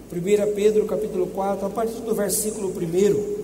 1 Pedro capítulo 4, a partir do versículo 1,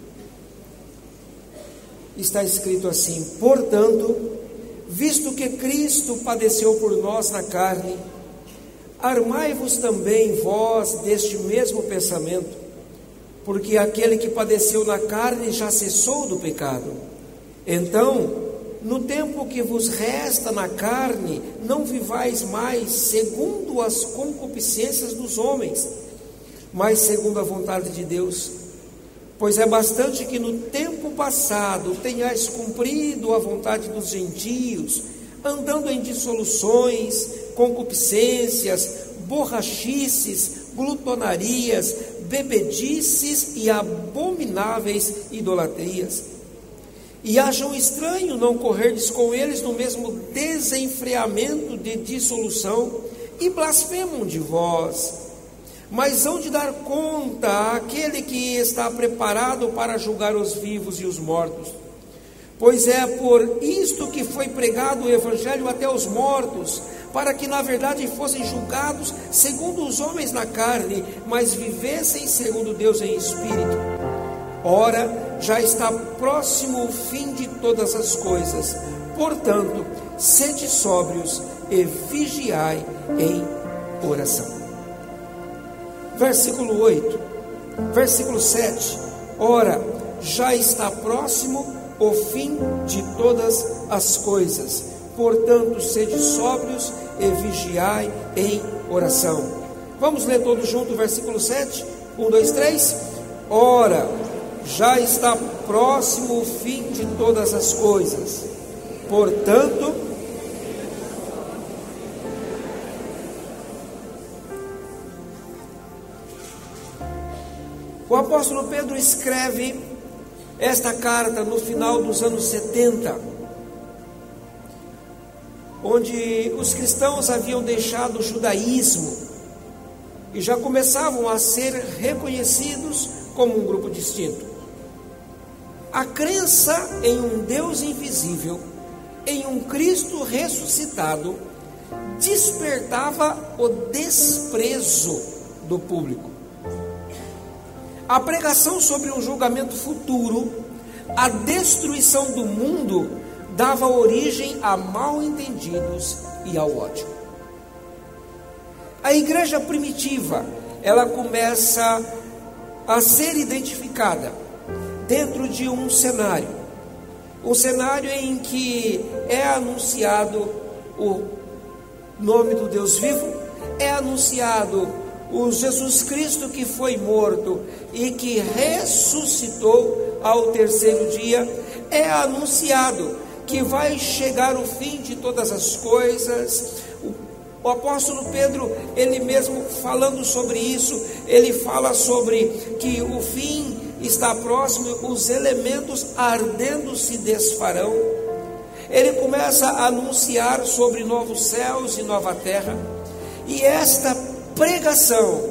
está escrito assim: portanto, visto que Cristo padeceu por nós na carne, armai-vos também vós deste mesmo pensamento, porque aquele que padeceu na carne já cessou do pecado. Então, no tempo que vos resta na carne, não vivais mais segundo as concupiscências dos homens, mas segundo a vontade de Deus. Pois é bastante que no tempo passado tenhais cumprido a vontade dos gentios, andando em dissoluções, concupiscências, borrachices, glutonarias, bebedices e abomináveis idolatrias. E acham estranho não correrdes com eles no mesmo desenfreamento de dissolução, e blasfemam de vós. Mas hão de dar conta àquele que está preparado para julgar os vivos e os mortos. Pois é por isto que foi pregado o Evangelho até os mortos, para que na verdade fossem julgados segundo os homens na carne, mas vivessem segundo Deus em espírito. Ora, já está próximo o fim de todas as coisas. Portanto, sede sóbrios e vigiai em oração. Versículo 8, versículo 7. Ora, já está próximo o fim de todas as coisas. Portanto, sede sóbrios e vigiai em oração. Vamos ler todos juntos o versículo 7? 1, 2, 3. Ora, já está próximo o fim de todas as coisas. Portanto, o apóstolo Pedro escreve esta carta no final dos anos 70, onde os cristãos haviam deixado o judaísmo e já começavam a ser reconhecidos como um grupo distinto. A crença em um Deus invisível, em um Cristo ressuscitado, despertava o desprezo do público. A pregação sobre um julgamento futuro, a destruição do mundo, dava origem a mal-entendidos e ao ódio. A igreja primitiva, ela começa a ser identificada dentro de um cenário em que é anunciado o nome do Deus vivo, é anunciado o Jesus Cristo que foi morto e que ressuscitou ao terceiro dia, é anunciado que vai chegar o fim de todas as coisas. O apóstolo Pedro, ele mesmo falando sobre isso, ele fala sobre que o fim está próximo, os elementos ardendo se desfarão. Ele começa a anunciar sobre novos céus e nova terra, e esta pregação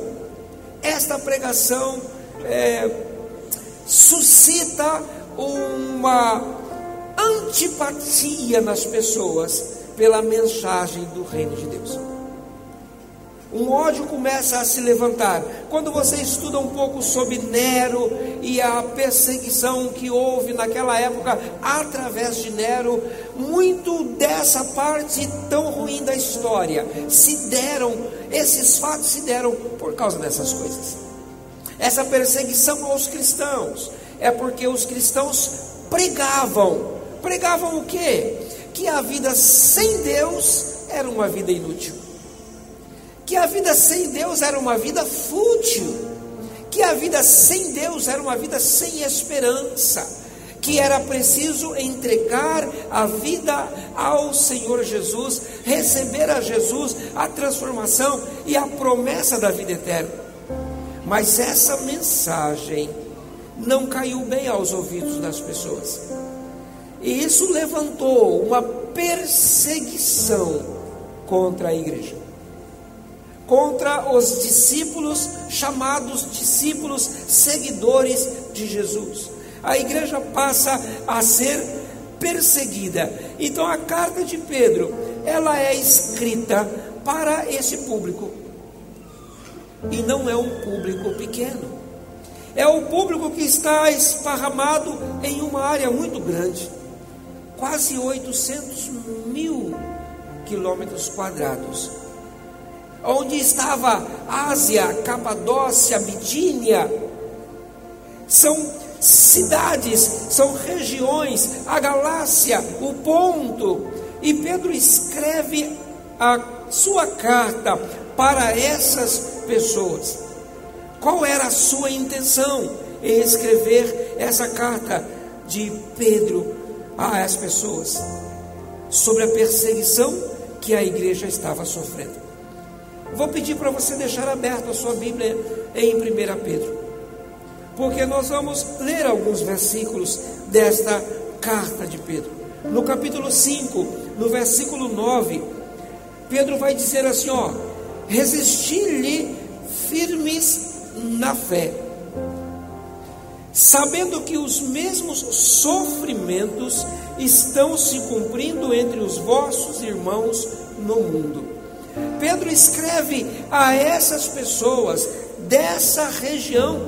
suscita uma antipatia nas pessoas pela mensagem do reino de Deus. Um ódio começa a se levantar. Quando você estuda um pouco sobre Nero e a perseguição que houve naquela época através de Nero, muito dessa parte tão ruim da história esses fatos se deram por causa dessas coisas. Essa perseguição aos cristãos é porque os cristãos pregavam o quê? Que a vida sem Deus era uma vida inútil, que a vida sem Deus era uma vida fútil, que a vida sem Deus era uma vida sem esperança, que era preciso entregar a vida ao Senhor Jesus, receber a Jesus, a transformação e a promessa da vida eterna. Mas essa mensagem não caiu bem aos ouvidos das pessoas, e isso levantou uma perseguição contra a igreja, contra os discípulos, chamados discípulos seguidores de Jesus. A igreja passa a ser perseguida. Então a carta de Pedro, ela é escrita para esse público. E não é um público pequeno. É o público que está esparramado em uma área muito grande. Quase 800 mil quilômetros quadrados. Onde estava Ásia, Capadócia, Bitínia. São cidades, são regiões, a Galácia, o Ponto. E Pedro escreve a sua carta para essas pessoas. Qual era a sua intenção em escrever essa carta de Pedro a essas pessoas? Sobre a perseguição que a igreja estava sofrendo. Vou pedir para você deixar aberta a sua Bíblia em 1 Pedro, porque nós vamos ler alguns versículos desta carta de Pedro. No capítulo 5, no versículo 9, Pedro vai dizer assim, resisti-lhe firmes na fé, sabendo que os mesmos sofrimentos estão se cumprindo entre os vossos irmãos no mundo. Pedro escreve a essas pessoas dessa região: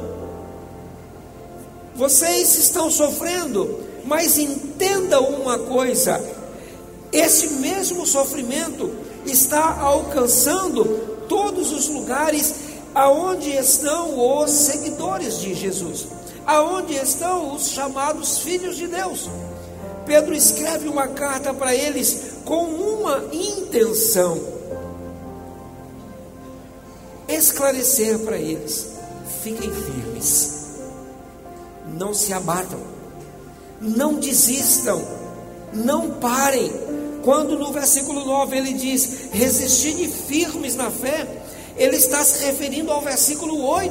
vocês estão sofrendo, mas entenda uma coisa, esse mesmo sofrimento está alcançando todos os lugares aonde estão os seguidores de Jesus, aonde estão os chamados filhos de Deus. Pedro escreve uma carta para eles com uma intenção: esclarecer para eles, fiquem firmes, não se abatam, não desistam, não parem. Quando no versículo 9 ele diz, resisti firmes na fé, ele está se referindo ao versículo 8.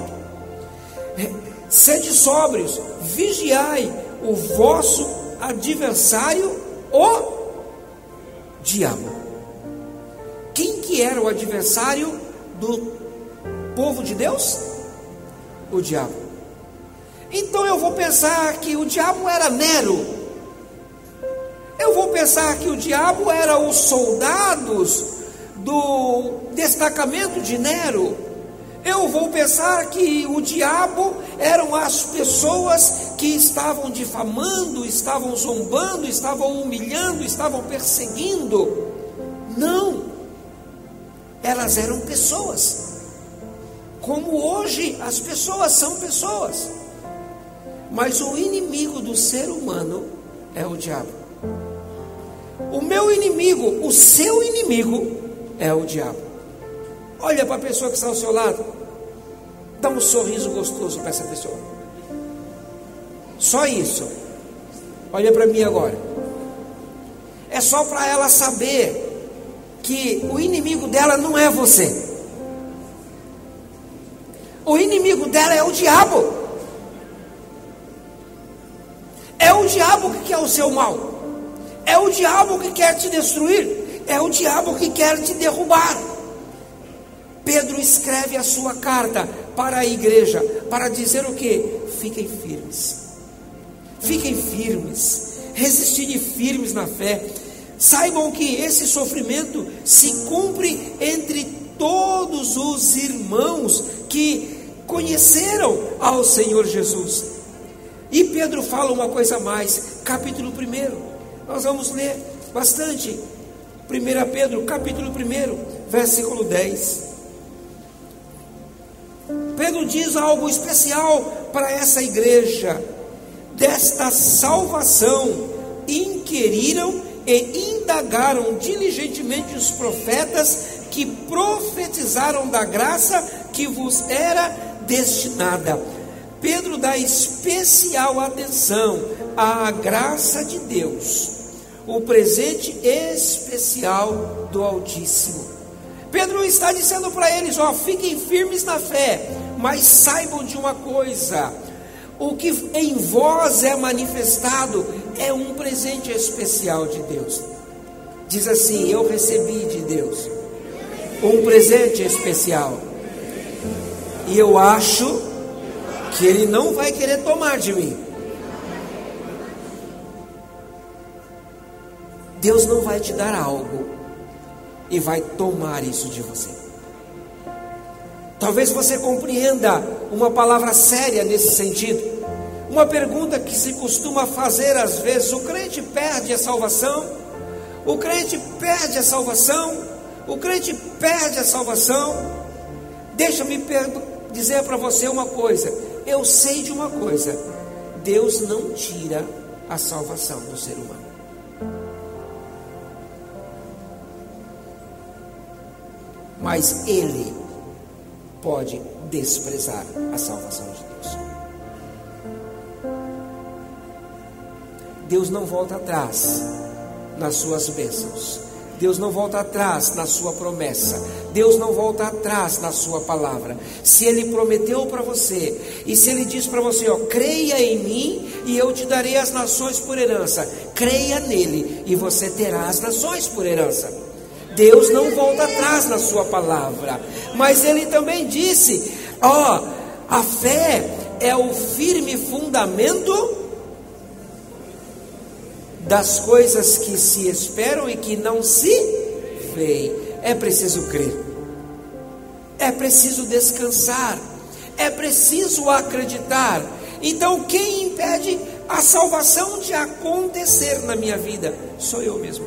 Sede sóbrios, vigiai, o vosso adversário, o diabo. Quem que era o adversário do povo de Deus? O diabo. Então eu vou pensar que o diabo era Nero. Eu vou pensar que o diabo era os soldados do destacamento de Nero. Eu vou pensar que o diabo eram as pessoas que estavam difamando, estavam zombando, estavam humilhando, estavam perseguindo. Não, elas eram pessoas, como hoje as pessoas são pessoas. Mas o inimigo do ser humano é o diabo. O meu inimigo, o seu inimigo é o diabo. Olha para a pessoa que está ao seu lado, dá um sorriso gostoso para essa pessoa. Só isso. Olha para mim agora. É só para ela saber que o inimigo dela não é você. O inimigo dela é o diabo. É o diabo que quer o seu mal. É o diabo que quer te destruir. É o diabo que quer te derrubar. Pedro escreve a sua carta para a igreja, para dizer o quê? Fiquem firmes. Fiquem firmes. Resistirem firmes na fé. Saibam que esse sofrimento se cumpre entre todos os irmãos que conheceram ao Senhor Jesus. E Pedro fala uma coisa a mais, capítulo 1. Nós vamos ler bastante. 1 Pedro, capítulo 1, versículo 10. Pedro diz algo especial para essa igreja. Desta salvação inquiriram e indagaram diligentemente os profetas que profetizaram da graça que vos era destinada. Pedro dá especial atenção à graça de Deus, o presente especial do Altíssimo. Pedro está dizendo para eles, fiquem firmes na fé, mas saibam de uma coisa: o que em vós é manifestado é um presente especial de Deus. Diz assim: eu recebi de Deus um presente especial, e eu acho que Ele não vai querer tomar de mim. Deus não vai te dar algo e vai tomar isso de você. Talvez você compreenda uma palavra séria nesse sentido. Uma pergunta que se costuma fazer às vezes: o crente perde a salvação? O crente perde a salvação? O crente perde a salvação? Deixa-me dizer para você uma coisa. Eu sei de uma coisa: Deus não tira a salvação do ser humano. Mas Ele pode desprezar a salvação de Deus. Deus não volta atrás nas suas bênçãos. Deus não volta atrás na sua promessa. Deus não volta atrás na sua palavra. Se Ele prometeu para você, e se Ele diz para você, creia em mim e eu te darei as nações por herança, creia nele e você terá as nações por herança. Deus não volta atrás na sua palavra. Mas Ele também disse, a fé é o firme fundamento das coisas que se esperam e que não se veem. É preciso crer, é preciso descansar, é preciso acreditar. Então quem impede a salvação de acontecer na minha vida? Sou eu mesmo.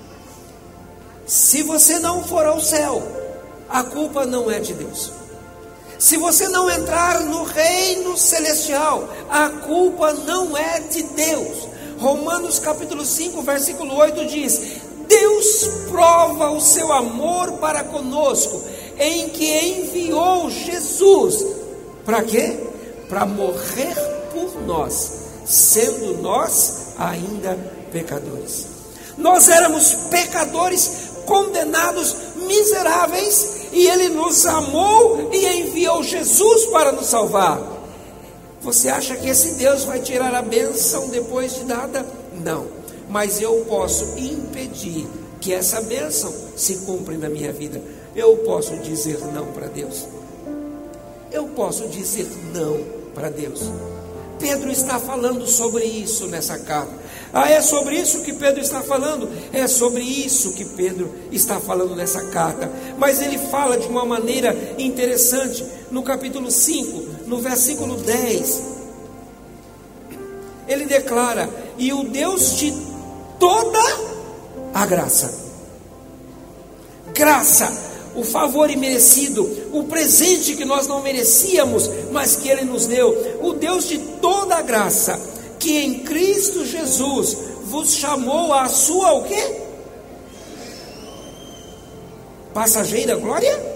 Se você não for ao céu, a culpa não é de Deus. Se você não entrar no reino celestial, a culpa não é de Deus. Romanos capítulo 5, versículo 8 diz: Deus prova o seu amor para conosco, em que enviou Jesus. Para quê? Para morrer por nós, sendo nós ainda pecadores. Nós éramos pecadores, condenados, miseráveis, e Ele nos amou e enviou Jesus para nos salvar. Você acha que esse Deus vai tirar a bênção depois de nada? Não, mas eu posso impedir que essa bênção se cumpra na minha vida. Eu posso dizer não para Deus. Eu posso dizer não para Deus. Pedro está falando sobre isso nessa carta. É sobre isso que Pedro está falando? É sobre isso que Pedro está falando nessa carta. Mas ele fala de uma maneira interessante. No capítulo 5, no versículo 10, ele declara: e o Deus de toda a graça, o favor imerecido, o presente que nós não merecíamos, mas que Ele nos deu, o Deus de toda a graça, que em Cristo Jesus vos chamou à sua o quê? Passageira glória?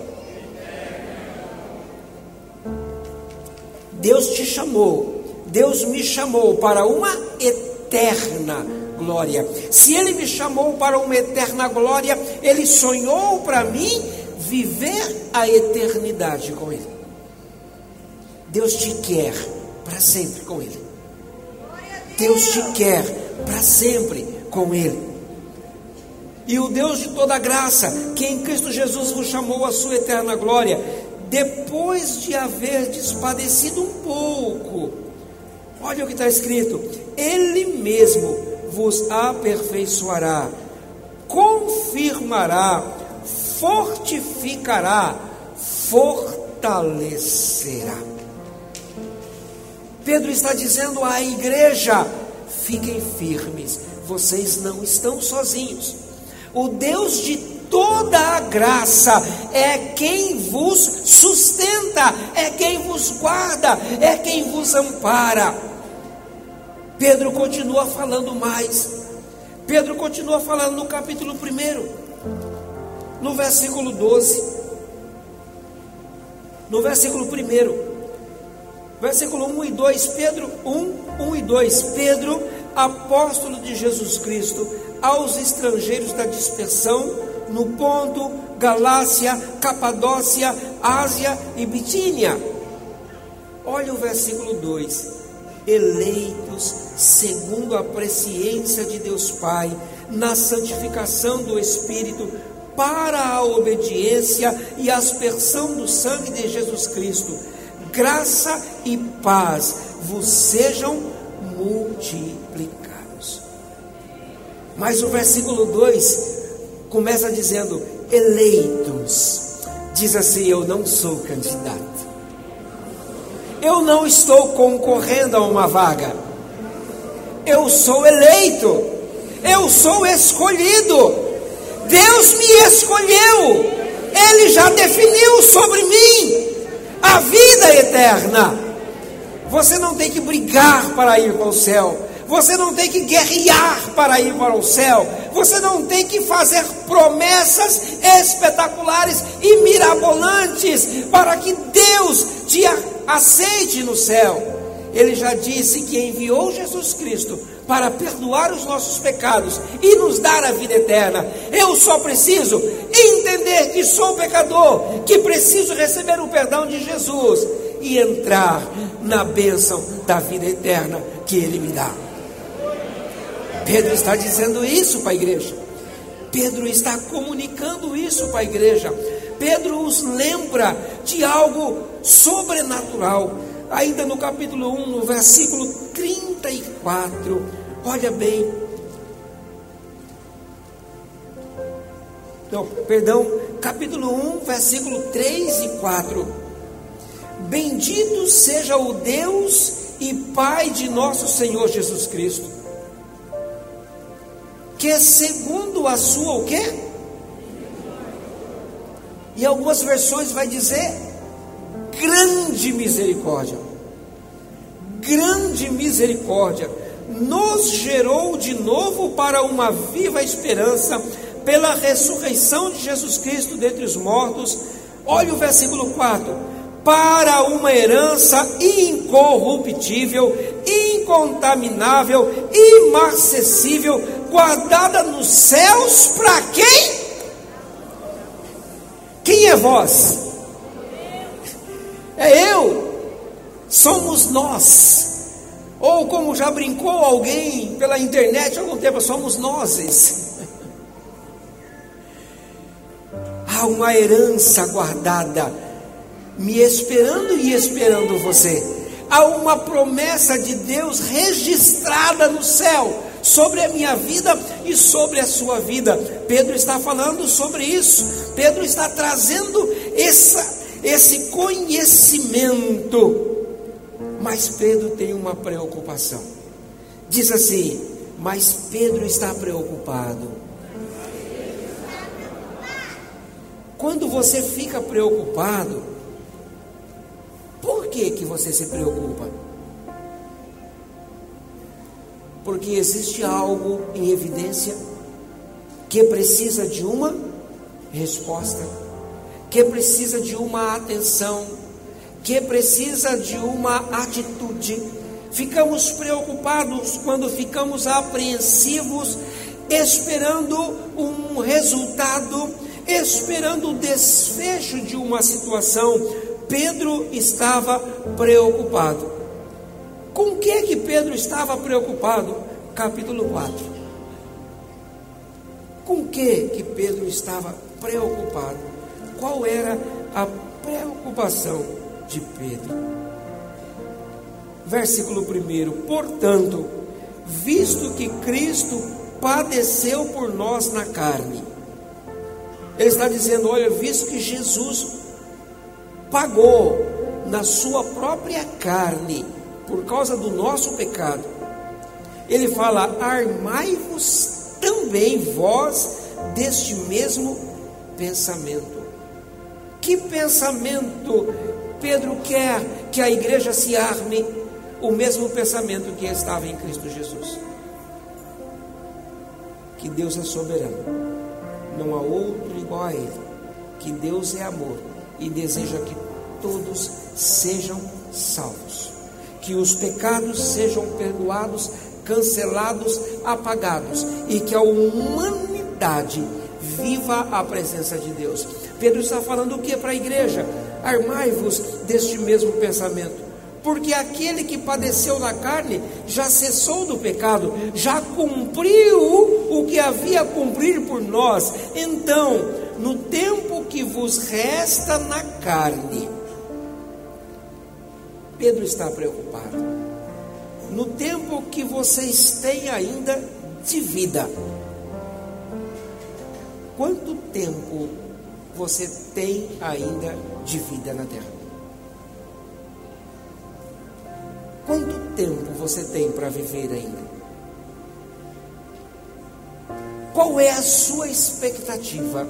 Deus te chamou, Deus me chamou para uma eterna glória. Se Ele me chamou para uma eterna glória, Ele sonhou para mim viver a eternidade com Ele. Deus te quer para sempre com Ele. Deus te quer para sempre com Ele. E o Deus de toda graça, que em Cristo Jesus vos chamou à sua eterna glória, depois de haverdes padecido um pouco, olha o que está escrito: Ele mesmo vos aperfeiçoará, confirmará, fortificará, fortalecerá. Pedro está dizendo à igreja: fiquem firmes, vocês não estão sozinhos. O Deus de toda a graça é quem vos sustenta, é quem vos guarda, é quem vos ampara. Pedro continua falando mais. Pedro continua falando no capítulo 1, no versículo 12. No versículo 1, versículo 1 e 2, Pedro 1 e 2. Pedro, apóstolo de Jesus Cristo, aos estrangeiros da dispersão, no Ponto, Galácia, Capadócia, Ásia e Bitínia. Olha o versículo 2: eleitos segundo a presciência de Deus Pai, na santificação do Espírito, para a obediência e aspersão do sangue de Jesus Cristo, graça e paz vos sejam multiplicados. Mas o versículo 2 começa dizendo: eleitos. Diz assim: eu não sou candidato. Eu não estou concorrendo a uma vaga. Eu sou eleito. Eu sou escolhido. Deus me escolheu. Ele já definiu sobre mim a vida eterna. Você não tem que brigar para ir para o céu. Você não tem que guerrear para ir para o céu. Você não tem que fazer promessas espetaculares e mirabolantes para que Deus te aceite no céu. Ele já disse que enviou Jesus Cristo para perdoar os nossos pecados e nos dar a vida eterna. Eu só preciso entender que sou pecador, que preciso receber o perdão de Jesus e entrar na bênção da vida eterna que Ele me dá. Pedro está dizendo isso para a igreja. Pedro está comunicando isso para a igreja. Pedro os lembra de algo sobrenatural. Ainda no capítulo 1, no versículo 34, olha bem. Não, perdão, capítulo 1, versículo 3 e 4. Bendito seja o Deus e Pai de nosso Senhor Jesus Cristo, que segundo a sua o quê? Em algumas versões vai dizer grande misericórdia. Grande misericórdia nos gerou de novo para uma viva esperança pela ressurreição de Jesus Cristo dentre os mortos. Olha o versículo 4: para uma herança incorruptível, incontaminável, imarcessível, guardada nos céus. Para quem? Quem é vós? É eu. Somos nós. Ou como já brincou alguém pela internet há algum tempo, somos nós. Há uma herança guardada, me esperando e esperando você. Há uma promessa de Deus registrada no céu sobre a minha vida e sobre a sua vida. Pedro está falando sobre isso. Pedro está trazendo esse conhecimento. Mas Pedro tem uma preocupação. Diz assim: mas Pedro está preocupado. Quando você fica preocupado, por que você se preocupa? Porque existe algo em evidência que precisa de uma resposta, que precisa de uma atenção, que precisa de uma atitude. Ficamos preocupados quando ficamos apreensivos, esperando um resultado, esperando o desfecho de uma situação. Pedro estava preocupado. Com o que Pedro estava preocupado? Capítulo 4. Com o que Pedro estava preocupado? Qual era a preocupação de Pedro? Versículo 1: portanto, visto que Cristo padeceu por nós na carne. Ele está dizendo, olha, visto que Jesus pagou na sua própria carne por causa do nosso pecado, ele fala: armai-vos também vós deste mesmo pensamento. Que pensamento Pedro quer que a igreja se arme? O mesmo pensamento que estava em Cristo Jesus: que Deus é soberano, não há outro igual a Ele, que Deus é amor e deseja que todos sejam salvos, que os pecados sejam perdoados, cancelados, apagados, e que a humanidade viva a presença de Deus. Pedro está falando o que para a igreja? Armai-vos deste mesmo pensamento, porque aquele que padeceu na carne já cessou do pecado, já cumpriu o que havia a cumprir por nós. Então, no tempo que vos resta na carne, Pedro está preocupado. No tempo que vocês têm ainda de vida, quanto tempo você tem ainda de vida na terra? Quanto tempo você tem para viver ainda? Qual é a sua expectativa?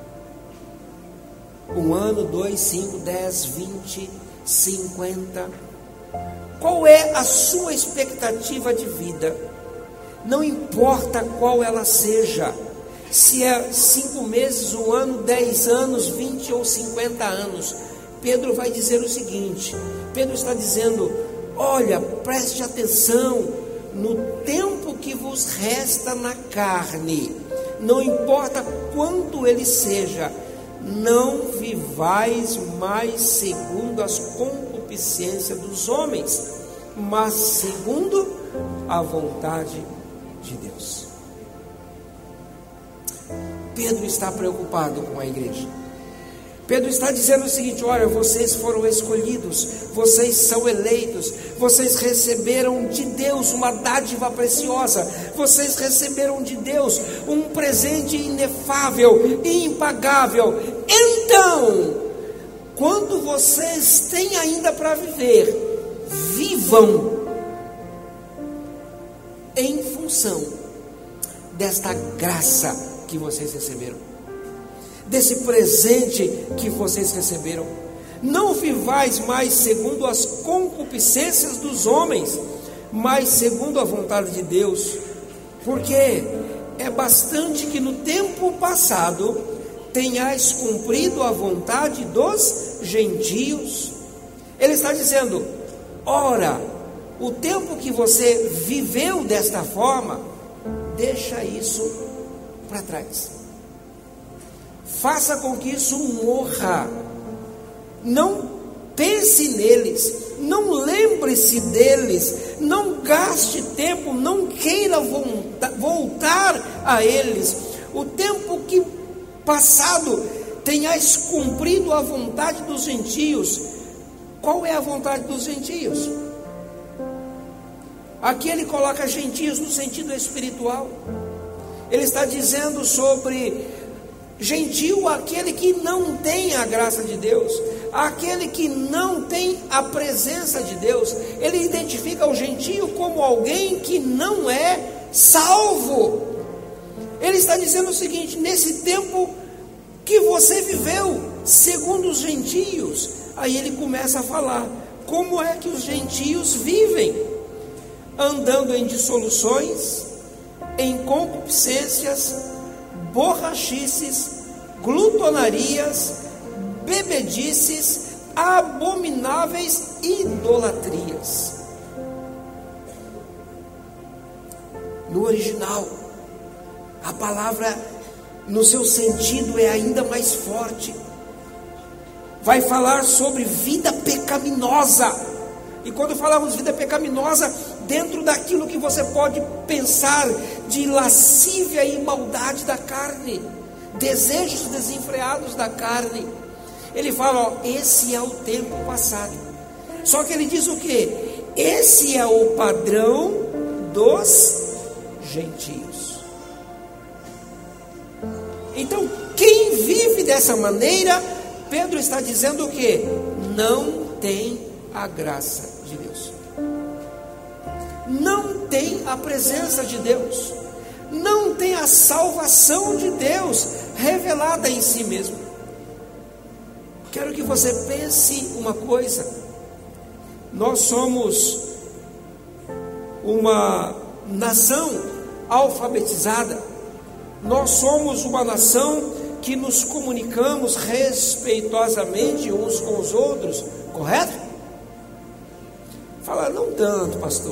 1 ano, 2, 5, 10, 20, 50? Qual é a sua expectativa de vida? Não importa qual ela seja, se é 5 meses, 1 ano, 10 anos, 20 ou 50 anos. Pedro vai dizer o seguinte: Pedro está dizendo: olha, preste atenção no tempo que vos resta na carne, não importa quanto ele seja, não vivais mais segundo as concupiscências dos homens, mas segundo a vontade de Deus. Pedro está preocupado com a igreja. Pedro está dizendo o seguinte: olha, vocês foram escolhidos, vocês são eleitos, vocês receberam de Deus uma dádiva preciosa, vocês receberam de Deus um presente inefável e impagável. Então, quando vocês têm ainda para viver, vivam em função desta graça que vocês receberam, desse presente que vocês receberam. Não vivais mais segundo as concupiscências dos homens, mas segundo a vontade de Deus, porque é bastante que no tempo passado tenhais cumprido a vontade dos gentios. Ele está dizendo: ora, o tempo que você viveu desta forma, deixa isso para trás. Faça com que isso morra. Não pense neles, não lembre-se deles, não gaste tempo, não queira voltar a eles. O tempo que passado tenhais cumprido a vontade dos gentios. Qual é a vontade dos gentios? Aqui ele coloca gentios no sentido espiritual. Ele está dizendo sobre gentio, aquele que não tem a graça de Deus, aquele que não tem a presença de Deus. Ele identifica o gentio como alguém que não é salvo. Ele está dizendo o seguinte: nesse tempo que você viveu segundo os gentios, aí ele começa a falar como é que os gentios vivem: andando em dissoluções, em concupiscências, borrachices, glutonarias, bebedices, abomináveis idolatrias. No original, a palavra no seu sentido é ainda mais forte. Vai falar sobre vida pecaminosa. E quando falamos vida pecaminosa, dentro daquilo que você pode pensar de lascívia e maldade da carne, desejos desenfreados da carne. Ele fala, ó, esse é o tempo passado. Só que ele diz o quê? Esse é o padrão dos gentios. Então, quem vive dessa maneira, Pedro está dizendo o quê? Não tem a graça de Deus, não tem a presença de Deus, não tem a salvação de Deus revelada em si mesmo. Quero que você pense uma coisa: nós somos uma nação alfabetizada, nós somos uma nação que nos comunicamos respeitosamente uns com os outros, correto? Fala, não tanto, pastor.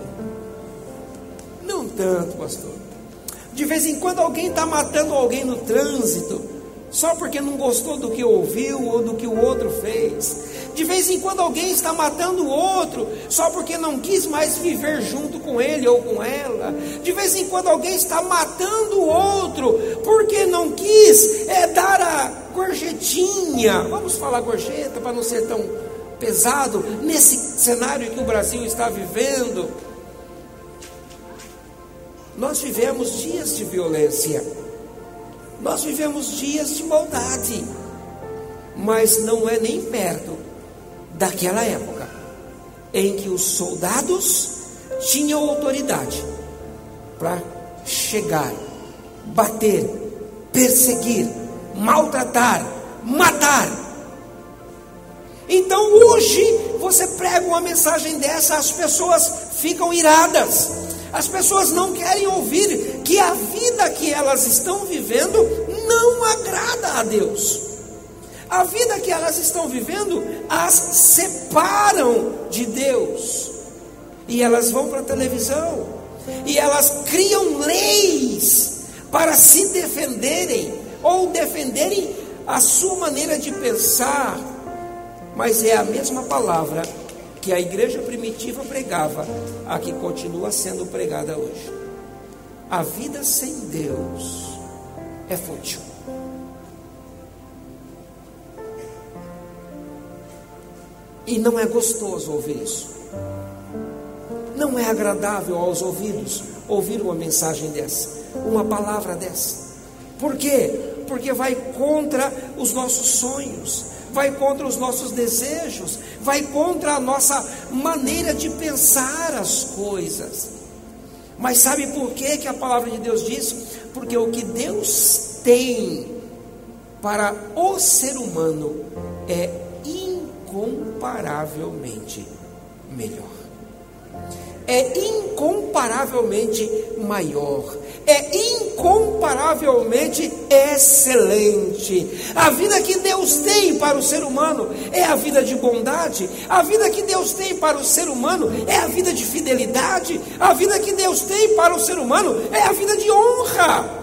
Não tanto, pastor. De vez em quando alguém está matando alguém no trânsito, só porque não gostou do que ouviu ou do que o outro fez. De vez em quando alguém está matando o outro, só porque não quis mais viver junto com ele ou com ela. De vez em quando alguém está matando o outro, porque não quis dar a gorjetinha. Vamos falar gorjeta para não ser tão pesado nesse cenário que o Brasil está vivendo. Nós vivemos dias de violência. Nós vivemos dias de maldade, mas não é nem perto daquela época em que os soldados tinham autoridade para chegar, bater, perseguir, maltratar, matar. Então hoje você prega uma mensagem dessa, as pessoas ficam iradas, as pessoas não querem ouvir que a vida que elas estão vivendo não agrada a Deus. A vida que elas estão vivendo as separam de Deus. E elas vão para a televisão e elas criam leis para se defenderem ou defenderem a sua maneira de pensar. Mas é a mesma palavra que a igreja primitiva pregava, a que continua sendo pregada hoje. A vida sem Deus é fútil. E não é gostoso ouvir isso. Não é agradável aos ouvidos ouvir uma mensagem dessa, uma palavra dessa. Por quê? Porque vai contra os nossos sonhos, vai contra os nossos desejos, vai contra a nossa maneira de pensar as coisas. Mas sabe por que a palavra de Deus diz? Porque o que Deus tem para o ser humano é incomparavelmente melhor, é incomparavelmente maior, é incomparavelmente excelente. A vida que Deus tem para o ser humano é a vida de bondade, a vida que Deus tem para o ser humano é a vida de fidelidade, a vida que Deus tem para o ser humano é a vida de honra.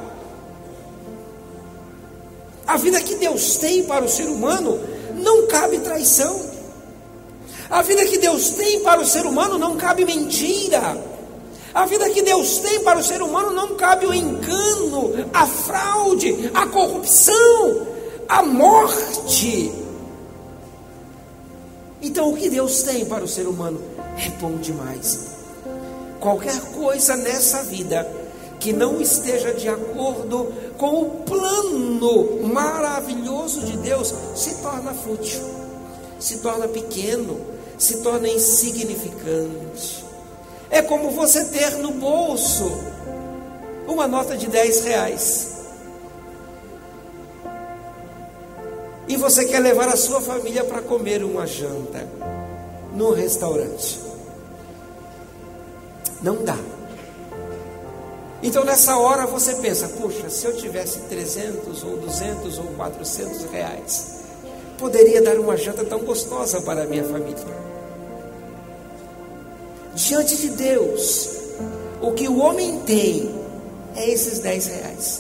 A vida que Deus tem para o ser humano não cabe traição. A vida que Deus tem para o ser humano não cabe mentira. A vida que Deus tem para o ser humano não cabe o engano, a fraude, a corrupção, a morte. Então o que Deus tem para o ser humano é bom demais. Qualquer coisa nessa vida que não esteja de acordo com o plano maravilhoso de Deus se torna fútil, se torna pequeno, se torna insignificante. É como você ter no bolso uma nota de R$10 e você quer levar a sua família para comer uma janta num restaurante. Não dá. Então nessa hora você pensa, puxa, se eu tivesse 300 ou 200 ou 400 reais, poderia dar uma janta tão gostosa para a minha família. Diante de Deus, o que o homem tem é esses R$10,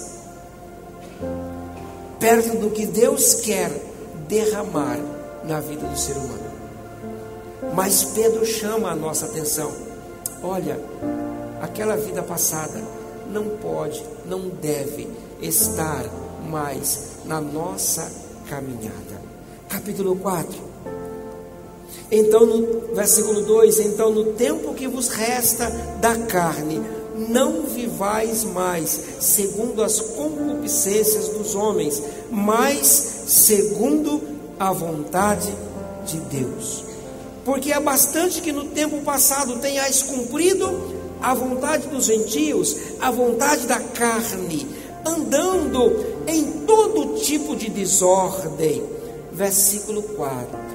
perto do que Deus quer derramar na vida do ser humano. Mas Pedro chama a nossa atenção. Olha, aquela vida passada não pode, não deve estar mais na nossa caminhada. Capítulo 4. Então, no versículo 2: então no tempo que vos resta da carne, não vivais mais segundo as concupiscências dos homens, mas segundo a vontade de Deus. Porque é bastante que no tempo passado tenhais cumprido a vontade dos gentios, a vontade da carne, andando em todo tipo de desordem. Versículo 4.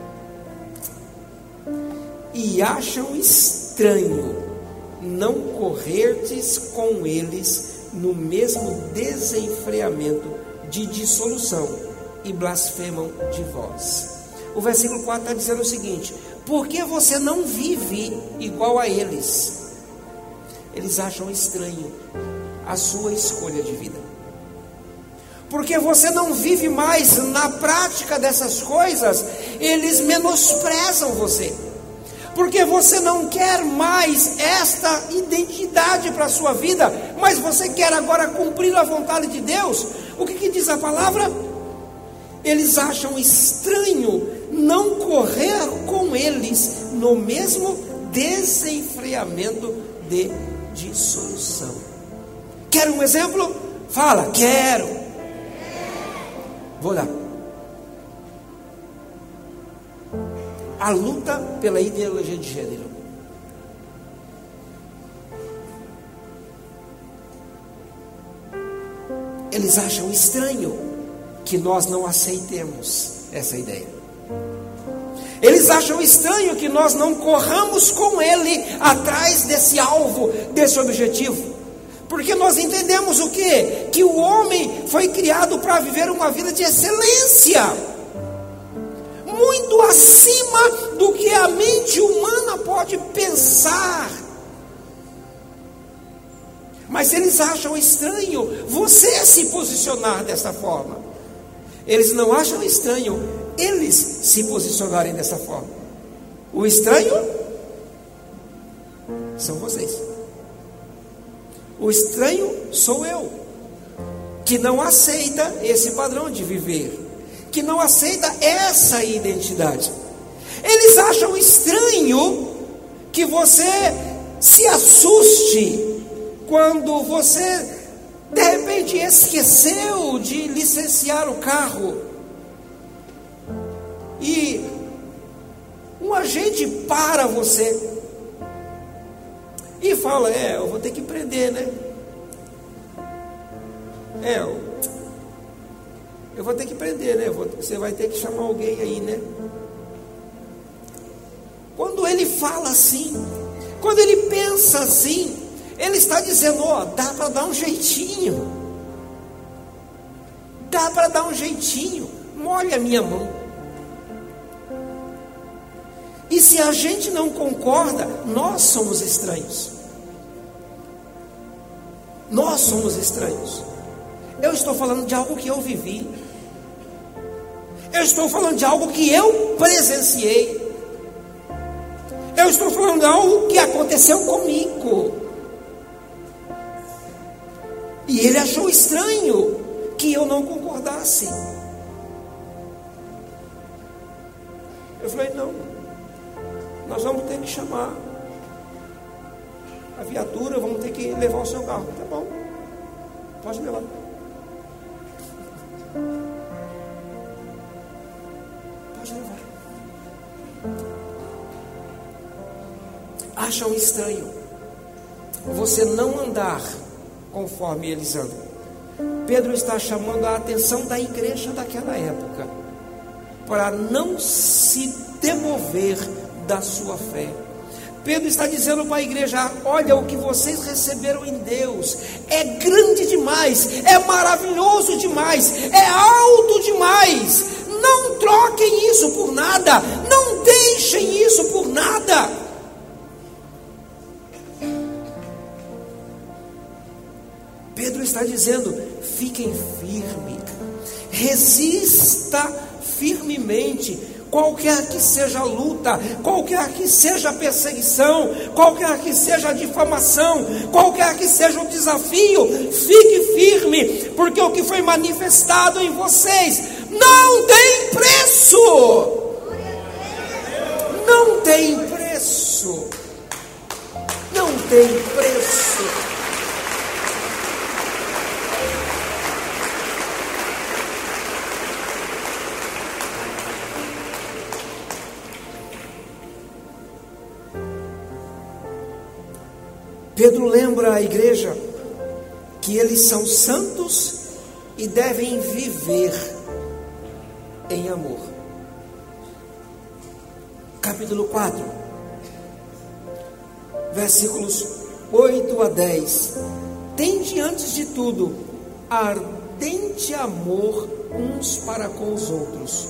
E acham estranho não correrdes com eles no mesmo desenfreamento de dissolução, e blasfemam de vós. O versículo 4 está dizendo o seguinte: porque você não vive igual a eles. Eles acham estranho a sua escolha de vida. Porque você não vive mais na prática dessas coisas, eles menosprezam você. Porque você não quer mais esta identidade para a sua vida, mas você quer agora cumprir a vontade de Deus. O que diz a palavra? Eles acham estranho não correr com eles no mesmo desenfreamento de dissolução. Quer um exemplo? Fala, quero. Vou lá. A luta pela ideologia de gênero. Eles acham estranho que nós não aceitemos essa ideia. Eles acham estranho que nós não corramos com ele atrás desse alvo, desse objetivo. Porque nós entendemos o quê? Que o homem foi criado para viver uma vida de excelência, muito acima do que a mente humana pode pensar. Mas eles acham estranho você se posicionar dessa forma. Eles não acham estranho eles se posicionarem dessa forma. O estranho são vocês. O estranho sou eu, que não aceita esse padrão de viver, que não aceita essa identidade. Eles acham estranho que você se assuste quando você de repente esqueceu de licenciar o carro e um agente para você e fala: eu vou ter que prender, né? Eu vou ter que prender, né? Você vai ter que chamar alguém aí, né? Quando ele fala assim, quando ele pensa assim, ele está dizendo: dá para dar um jeitinho. Dá para dar um jeitinho. Molha a minha mão. E se a gente não concorda, nós somos estranhos. Nós somos estranhos. Eu estou falando de algo que eu vivi. Eu estou falando de algo que eu presenciei. Eu estou falando de algo que aconteceu comigo. E ele achou estranho que eu não concordasse. Eu falei: não, nós vamos ter que chamar a viatura, vamos ter que levar o seu carro. Tá bom, pode levar. Pode levar. Acham estranho você não andar conforme eles andam. Pedro está chamando a atenção da igreja daquela época para não se demover da sua fé. Pedro está dizendo para a igreja: olha, o que vocês receberam em Deus é grande demais, é maravilhoso demais, é alto demais. Não troquem isso por nada, não deixem isso por nada. Pedro está dizendo: fiquem firmes, resista firmemente, qualquer que seja a luta, qualquer que seja a perseguição, qualquer que seja a difamação, qualquer que seja o desafio, fique firme, porque o que foi manifestado em vocês não tem preço. Não tem preço. Não tem preço. Pedro lembra à igreja que eles são santos e devem viver em amor. Capítulo 4, versículos 8 a 10. Tende antes de tudo ardente amor uns para com os outros.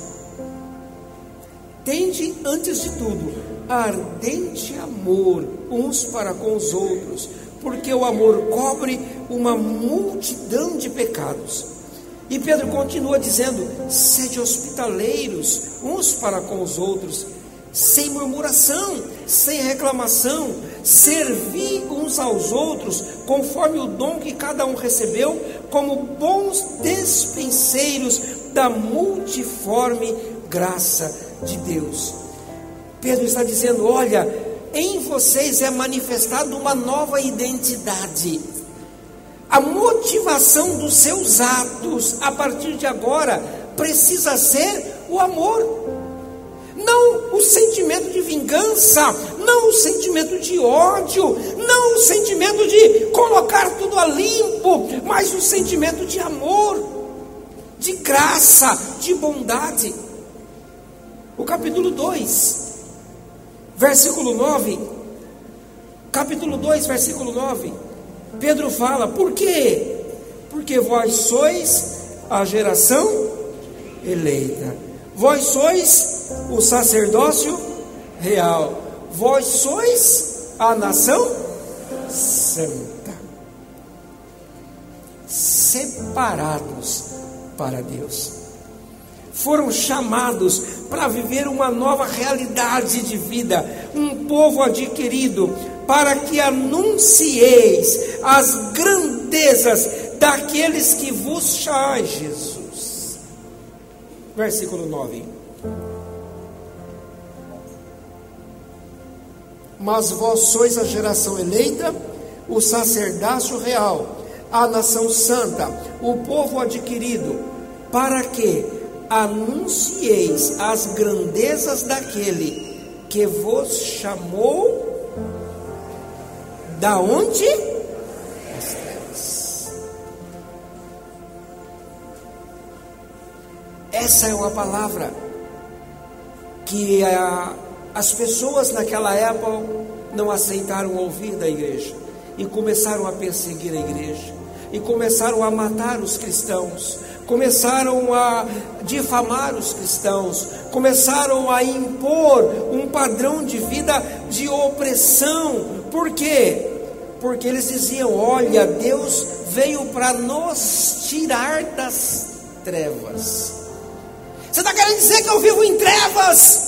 Tende antes de tudo ardente amor uns para com os outros, porque o amor cobre uma multidão de pecados. E Pedro continua dizendo: sede hospitaleiros uns para com os outros, sem murmuração, sem reclamação, servi uns aos outros, conforme o dom que cada um recebeu, como bons despenseiros da multiforme graça de Deus. Pedro está dizendo: olha, em vocês é manifestada uma nova identidade. A motivação dos seus atos, a partir de agora, precisa ser o amor. Não o sentimento de vingança, não o sentimento de ódio, não o sentimento de colocar tudo a limpo, mas o sentimento de amor, de graça, de bondade. O capítulo 2, versículo 9, capítulo 2, versículo 9, Pedro fala: por quê? Porque vós sois a geração eleita, vós sois o sacerdócio real, vós sois a nação santa, separados para Deus. Foram chamados para viver uma nova realidade de vida, um povo adquirido, para que anuncieis as grandezas daqueles que vos chamam. Jesus. Versículo 9. Mas vós sois a geração eleita, o sacerdócio real, a nação santa, o povo adquirido, para que anuncieis as grandezas daquele que vos chamou da onde? Das trevas. Essa é uma palavra que as pessoas naquela época não aceitaram ouvir da igreja e começaram a perseguir a igreja e começaram a matar os cristãos, começaram a difamar os cristãos, começaram a impor um padrão de vida de opressão. Por quê? Porque eles diziam: olha, Deus veio para nos tirar das trevas. Você está querendo dizer que eu vivo em trevas?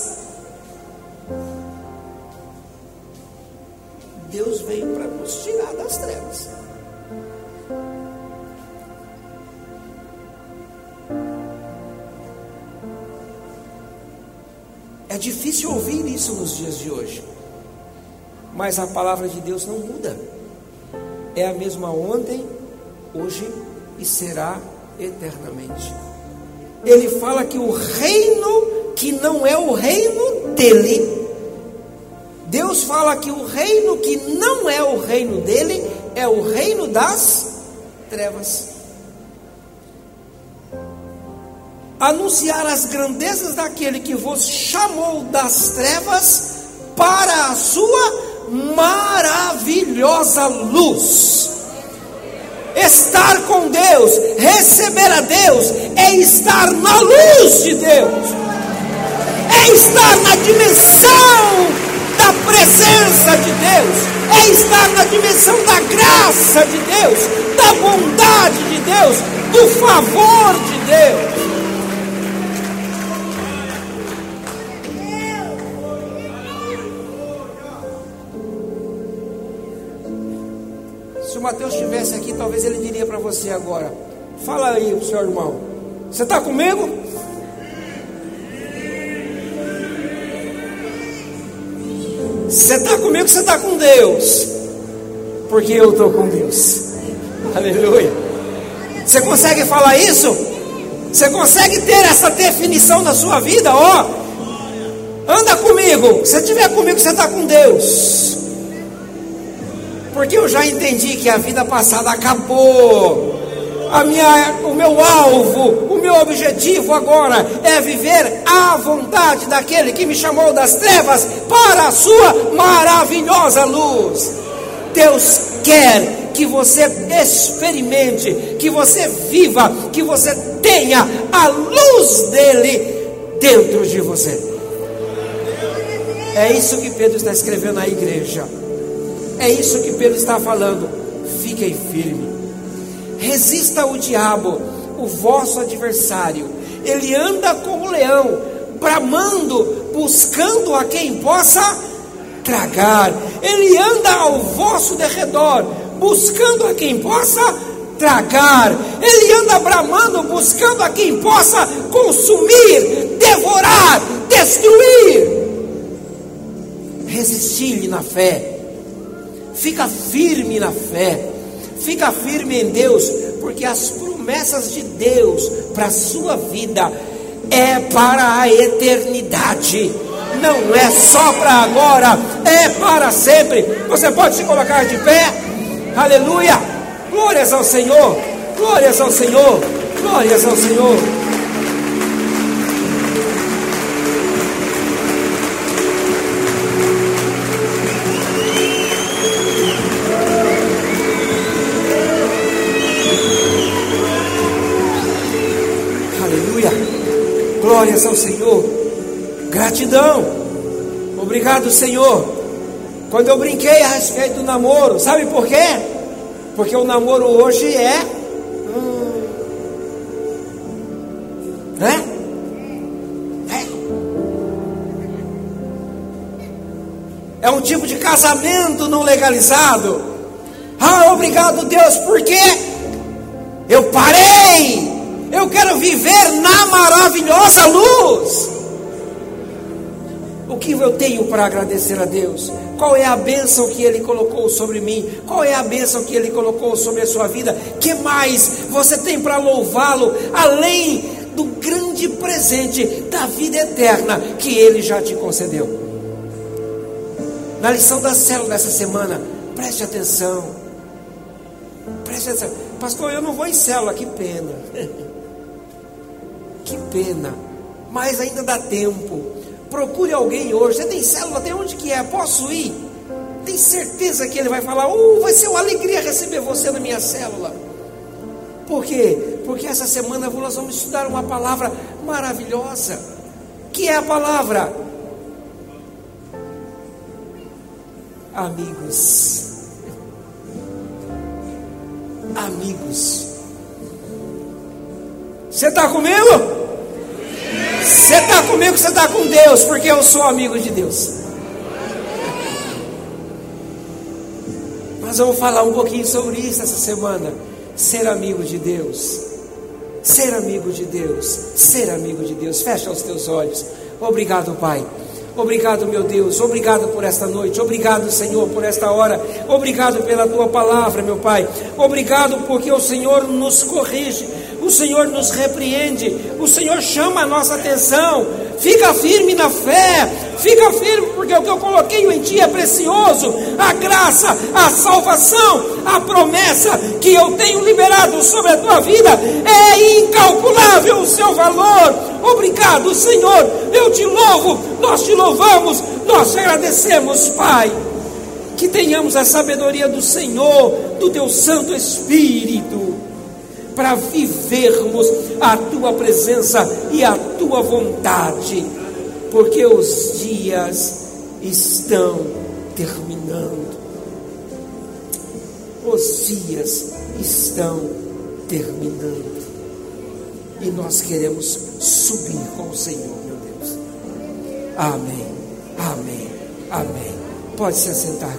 Deus veio para nos tirar das trevas. É difícil ouvir isso nos dias de hoje, mas a palavra de Deus não muda. É a mesma ontem, hoje e será eternamente. Ele fala que o reino que não é o reino dele, Deus fala que o reino que não é o reino dele é o reino das trevas. Anunciar as grandezas daquele que vos chamou das trevas para a sua maravilhosa luz. Estar com Deus, receber a Deus, é estar na luz de Deus, é estar na dimensão da presença de Deus, é estar na dimensão da graça de Deus, da bondade de Deus, do favor de Deus. Se o Mateus estivesse aqui, talvez ele diria para você agora: fala aí para o seu irmão, você está comigo? Você está comigo, você está com Deus? Porque eu estou com Deus. Aleluia. Você consegue falar isso? Você consegue ter essa definição na sua vida? Ó, anda comigo. Se estiver comigo, você está com Deus. Porque eu já entendi que a vida passada acabou. O meu alvo, o meu objetivo agora é viver à vontade daquele que me chamou das trevas para a sua maravilhosa luz. Deus quer que você experimente, que você viva, que você tenha a luz dele dentro de você. É isso que Pedro está escrevendo à igreja. É isso que Pedro está falando. Fiquem firmes. Resista ao diabo, o vosso adversário. Ele anda como leão, bramando, buscando a quem possa tragar. Ele anda ao vosso derredor, buscando a quem possa tragar. Ele anda bramando, buscando a quem possa consumir, devorar, destruir. Resistir-lhe na fé. Fica firme na fé. Fica firme em Deus, porque as promessas promessas de Deus para a sua vida é para a eternidade, não é só para agora, é para sempre. Você pode se colocar de pé, aleluia, glórias ao Senhor, glórias ao Senhor, glórias ao Senhor. Glórias ao Senhor, gratidão, obrigado Senhor. Quando eu brinquei a respeito do namoro, sabe por quê? Porque o namoro hoje é um tipo de casamento não legalizado. Obrigado Deus, porque eu parei. Eu quero viver na maravilhosa luz. O que eu tenho para agradecer a Deus? Qual é a bênção que Ele colocou sobre mim? Qual é a bênção que Ele colocou sobre a sua vida? Que mais você tem para louvá-lo, além do grande presente da vida eterna que Ele já te concedeu? Na lição da célula dessa semana, preste atenção. Preste atenção. Pastor, eu não vou em célula, que pena. Que pena, mas ainda dá tempo. Procure alguém hoje. Você tem célula? Tem onde que é? Posso ir? Tem certeza que ele vai falar: vai ser uma alegria receber você na minha célula. Por quê? Porque essa semana nós vamos estudar uma palavra maravilhosa. Que é a palavra? Amigos. Amigos. Você está comigo? Você está comigo, você está com Deus, porque eu sou amigo de Deus. Nós vamos falar um pouquinho sobre isso essa semana. Ser amigo de Deus. Ser amigo de Deus. Ser amigo de Deus. Fecha os teus olhos. Obrigado, Pai. Obrigado, meu Deus, obrigado por esta noite, obrigado, Senhor, por esta hora, obrigado pela Tua palavra, meu Pai, obrigado porque o Senhor nos corrige, o Senhor nos repreende, o Senhor chama a nossa atenção. Fica firme na fé, fica firme, porque o que eu coloquei em Ti é precioso, a graça, a salvação, a promessa que eu tenho liberado sobre a Tua vida, é incalculável o seu valor. Obrigado, Senhor, eu Te louvo, nós Te louvamos, nós Te agradecemos, Pai, que tenhamos a sabedoria do Senhor, do Teu Santo Espírito, para vivermos a Tua presença e a Tua vontade, porque os dias estão terminando. Os dias estão terminando. E nós queremos subir com o Senhor, meu Deus. Amém, amém, amém. Pode se assentar.